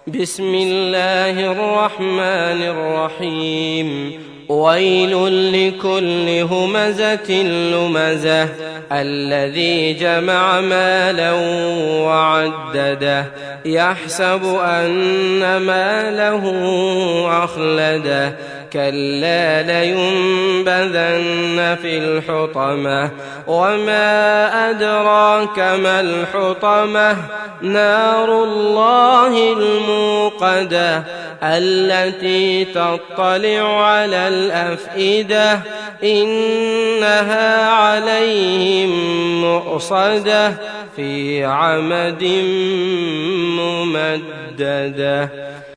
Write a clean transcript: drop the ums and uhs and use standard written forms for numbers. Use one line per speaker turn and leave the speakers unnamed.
بسم الله الرحمن الرحيم. ويل لكل همزة لمزة الذي جمع مالا وعدده يحسب أن ماله أخلده كلا لينبذن في الحطمة وما أدراك ما الحطمة نار الله الموقدة التي تطلع على الأفئدة إنها عليهم مؤصدة في عمد ممددة.